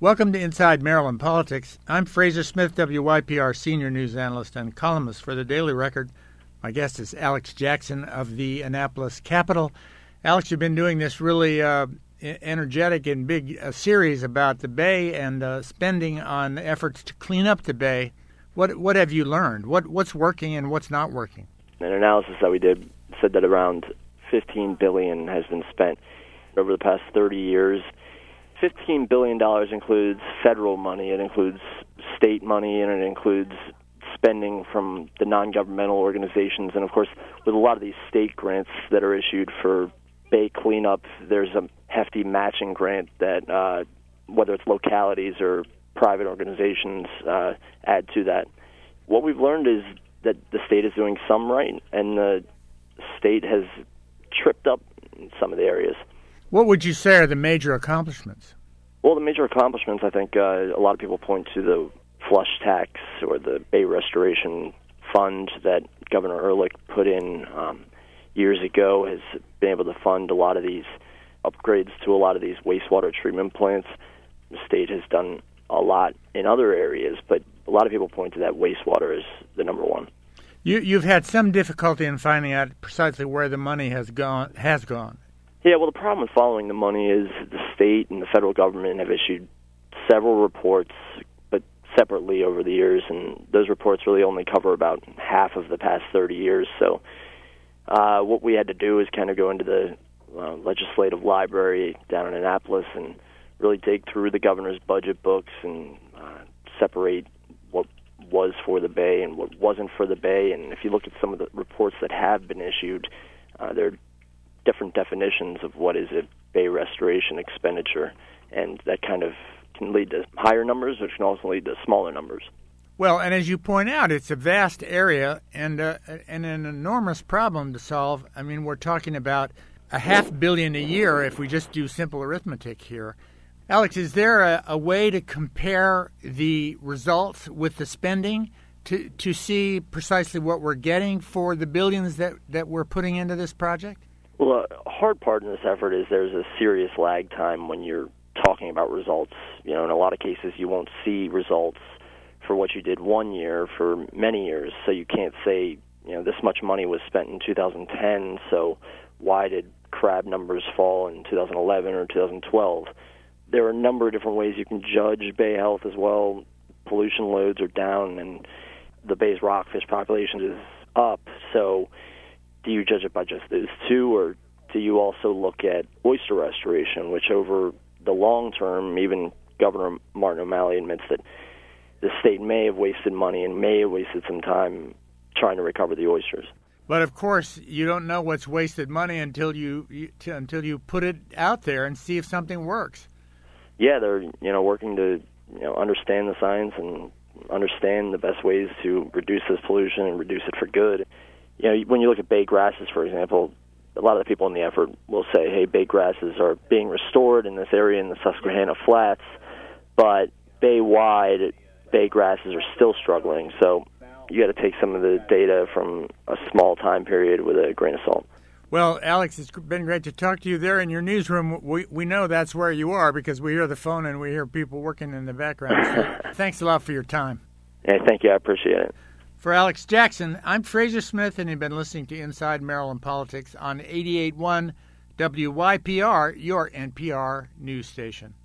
Welcome to Inside Maryland Politics. I'm Fraser Smith, WYPR senior news analyst and columnist for the Daily Record. My guest is Alex Jackson of the Annapolis Capital. Alex, you've been doing this really energetic and big series about the Bay and spending on efforts to clean up the Bay. What have you learned? What's working and what's not working? An analysis that we did said that around $15 billion has been spent over the past 30 years. $15 billion includes federal money, it includes state money, and it includes spending from the non-governmental organizations. And, of course, with a lot of these state grants that are issued for Bay cleanup, there's a hefty matching grant that, whether it's localities or private organizations, add to that. What we've learned is that the state is doing some right, and the state has tripped up in some of the areas. What would you say are the major accomplishments? Well, the major accomplishments, I think a lot of people point to the flush tax or the Bay Restoration Fund that Governor Ehrlich put in years ago, has been able to fund a lot of these upgrades to a lot of these wastewater treatment plants. The state has done a lot in other areas, but a lot of people point to that wastewater as the number one. You've had some difficulty in finding out precisely where the money has gone. Yeah, well, the problem with following the money is the state and the federal government have issued several reports, but separately over the years, and those reports really only cover about half of the past 30 years. So what we had to do is kind of go into the legislative library down in Annapolis and really dig through the governor's budget books and separate what was for the Bay and what wasn't for the Bay. And if you look at some of the reports that have been issued, they're different definitions of what is a Bay restoration expenditure, and that kind of can lead to higher numbers, which can also lead to smaller numbers. Well, and as you point out, it's a vast area and an enormous problem to solve. I mean, we're talking about $500 million a year if we just do simple arithmetic here. Alex, is there a way to compare the results with the spending to see precisely what we're getting for the billions that we're putting into this project? Well, a hard part in this effort is there's a serious lag time when you're talking about results. You know, in a lot of cases, you won't see results for what you did one year for many years. So you can't say, you know, this much money was spent in 2010, so why did crab numbers fall in 2011 or 2012? There are a number of different ways you can judge Bay health as well. Pollution loads are down, and the Bay's rockfish population is up. So do you judge it by just those two, or do you also look at oyster restoration, which over the long term, even Governor Martin O'Malley admits that the state may have wasted money and may have wasted some time trying to recover the oysters. But of course, you don't know what's wasted money until you put it out there and see if something works. Yeah, they're working to understand the science and understand the best ways to reduce this pollution and reduce it for good. You know, when you look at bay grasses, for example, a lot of the people in the effort will say, hey, bay grasses are being restored in this area in the Susquehanna Flats, but bay-wide, bay grasses are still struggling. So you got to take some of the data from a small time period with a grain of salt. Well, Alex, it's been great to talk to you there in your newsroom. We know that's where you are because we hear the phone and we hear people working in the background. So thanks a lot for your time. Yeah, thank you. I appreciate it. For Alex Jackson, I'm Fraser Smith, and you've been listening to Inside Maryland Politics on 88.1 WYPR, your NPR news station.